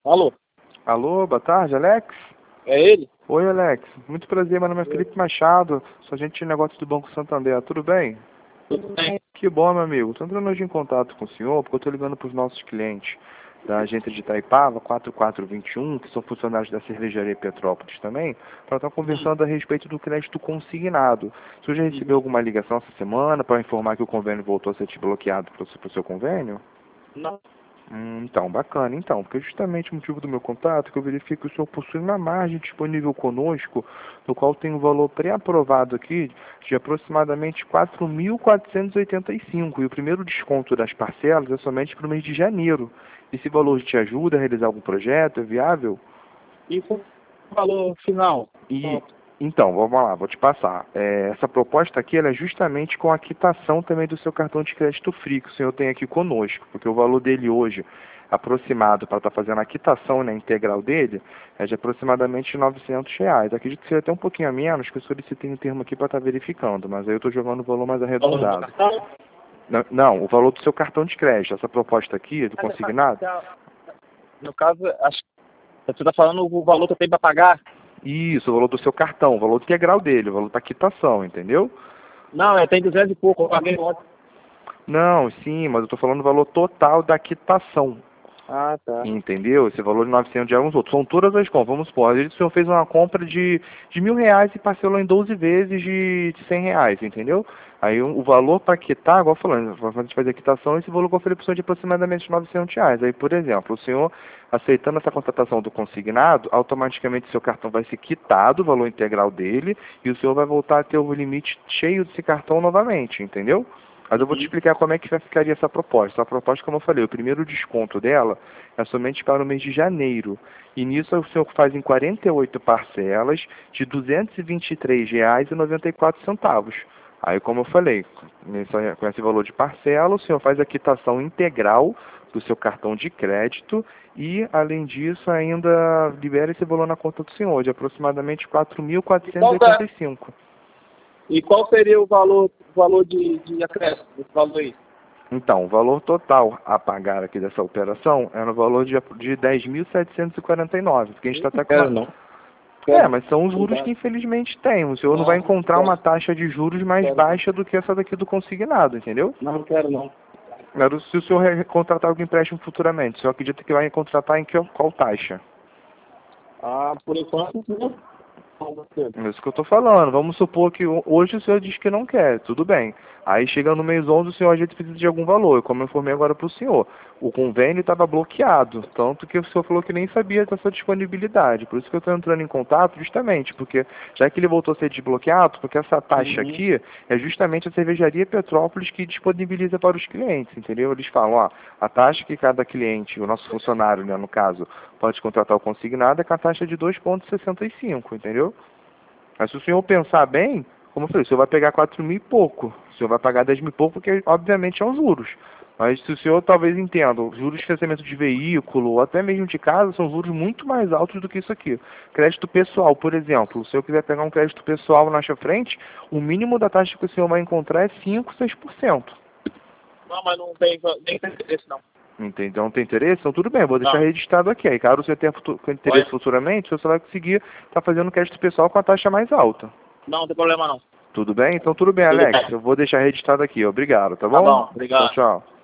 Alô, Alô, boa tarde, Alex? é ele? Oi, Alex. Muito prazer, meu nome é Felipe Machado, sou agente de negócios do Banco Santander, tudo bem? Tudo bem? Que bom, meu amigo. Estou entrando hoje em contato com o senhor porque eu estou ligando para os nossos clientes da agência de Itaipava, 4421, que são funcionários da cervejaria Petrópolis também, para estar conversando a respeito do crédito consignado. O senhor já recebeu alguma ligação essa semana para informar que o convênio voltou a ser desbloqueado para o seu convênio? Não. Então, bacana. Então, porque justamente o motivo do meu contato é que eu verifico que o senhor possui uma margem disponível conosco, no qual tem um valor pré-aprovado aqui de aproximadamente 4.485, e o primeiro desconto das parcelas é somente para o mês de janeiro. Esse valor te ajuda a realizar algum projeto? É viável? E qual o valor final? E então, vamos lá, vou te passar. Essa proposta aqui ela é justamente com a quitação também do seu cartão de crédito Free, que o senhor tem aqui conosco, porque o valor dele hoje, aproximado para estar fazendo a quitação, né, integral dele, é de aproximadamente R$ 900. Acredito que seja até um pouquinho a menos, que eu solicitei um termo aqui para estar verificando, mas aí eu estou jogando o valor mais Valor do arredondado. cartão? Não, o valor do seu cartão de crédito, essa proposta aqui, do consignado, No caso, acho que você está falando o valor que eu tenho para pagar? isso, o valor do seu cartão, o valor integral dele, o valor da quitação, entendeu? Não, tem 200 e pouco, eu paguei ontem. Não, sim, mas eu estou falando do valor total da quitação. Ah, tá. Entendeu? Esse valor de 900 já é uns outros. São todas as compras. Vamos supor, às vezes o senhor fez uma compra de R$ 1.000 e parcelou em 12 vezes de R$ 100, entendeu? Aí o valor para quitar, igual falando, quando a gente fazer a quitação, esse valor que eu falei para o senhor de aproximadamente R$ 900. Aí, por exemplo, o senhor aceitando essa contratação do consignado, automaticamente seu cartão vai ser quitado, o valor integral dele, e o senhor vai voltar a ter o limite cheio desse cartão novamente, entendeu? Mas eu vou te explicar como é que ficaria essa proposta. A proposta, como eu falei, o primeiro desconto dela é somente para o mês de janeiro. E nisso o senhor faz em 48 parcelas de R$ 223,94. Aí, como eu falei, com esse valor de parcela, o senhor faz a quitação integral do seu cartão de crédito e, além disso, ainda libera esse valor na conta do senhor, de aproximadamente R$ E 4.485. qual seria o valor de acréscimo desse valor aí? Então, o valor total a pagar aqui dessa operação é no valor de 10.749, porque a gente está até com Quero uma... não. Quero. Mas são os juros que infelizmente tem. O senhor não vai encontrar uma taxa de juros mais baixa do que essa daqui do consignado, entendeu? Não quero não. Agora, se o senhor contratar algum empréstimo futuramente, o senhor acredita que vai contratar em qual taxa? Ah, por enquanto, não. É isso que eu estou falando. Vamos supor que hoje o senhor diz que não quer, tudo bem. Aí chega no mês 11 o senhor às vezes precisa de algum valor, como eu informei agora para o senhor. O convênio estava bloqueado, tanto que o senhor falou que nem sabia dessa disponibilidade. Por isso que eu estou entrando em contato justamente, porque já que ele voltou a ser desbloqueado, porque essa taxa aqui é justamente a cervejaria Petrópolis que disponibiliza para os clientes, entendeu? Eles falam, ó, a taxa que cada cliente, o nosso funcionário, né, no caso, pode contratar o consignado é com a taxa de 2,65, entendeu? Mas se o senhor pensar bem, como eu falei, o senhor vai pegar 4.000 e pouco. O senhor vai pagar 10.000 e pouco, porque obviamente são juros. Mas se o senhor talvez entenda, os juros de financiamento de veículo, ou até mesmo de casa, são juros muito mais altos do que isso aqui. Crédito pessoal, por exemplo, se o senhor quiser pegar um crédito pessoal na sua frente, o mínimo da taxa que o senhor vai encontrar é 5, 6%. Não, mas não tem nem interesse não. Entendeu? Não tem interesse? Então tudo bem, vou deixar Não. registrado aqui. Aí caso você tenha interesse futuramente, o senhor só vai conseguir estar fazendo crédito pessoal com a taxa mais alta. Não tem problema não. Tudo bem? Então tudo bem, Tudo Alex. bem. Eu vou deixar registrado aqui. Obrigado, tá Tá bom? bom, Tchau, obrigado. tchau.